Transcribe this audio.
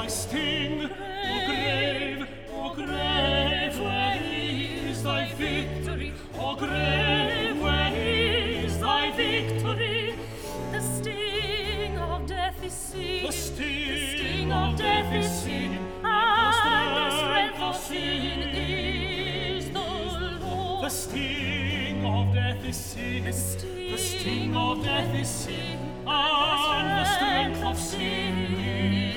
thy sting, O grave, where is thy victory? O grave, where is thy victory? The sting of death is sin. The sting of death is sin, And the strength of sin is the Lord. the sting of death is sin, the sting of death is sin, and the strength of sin is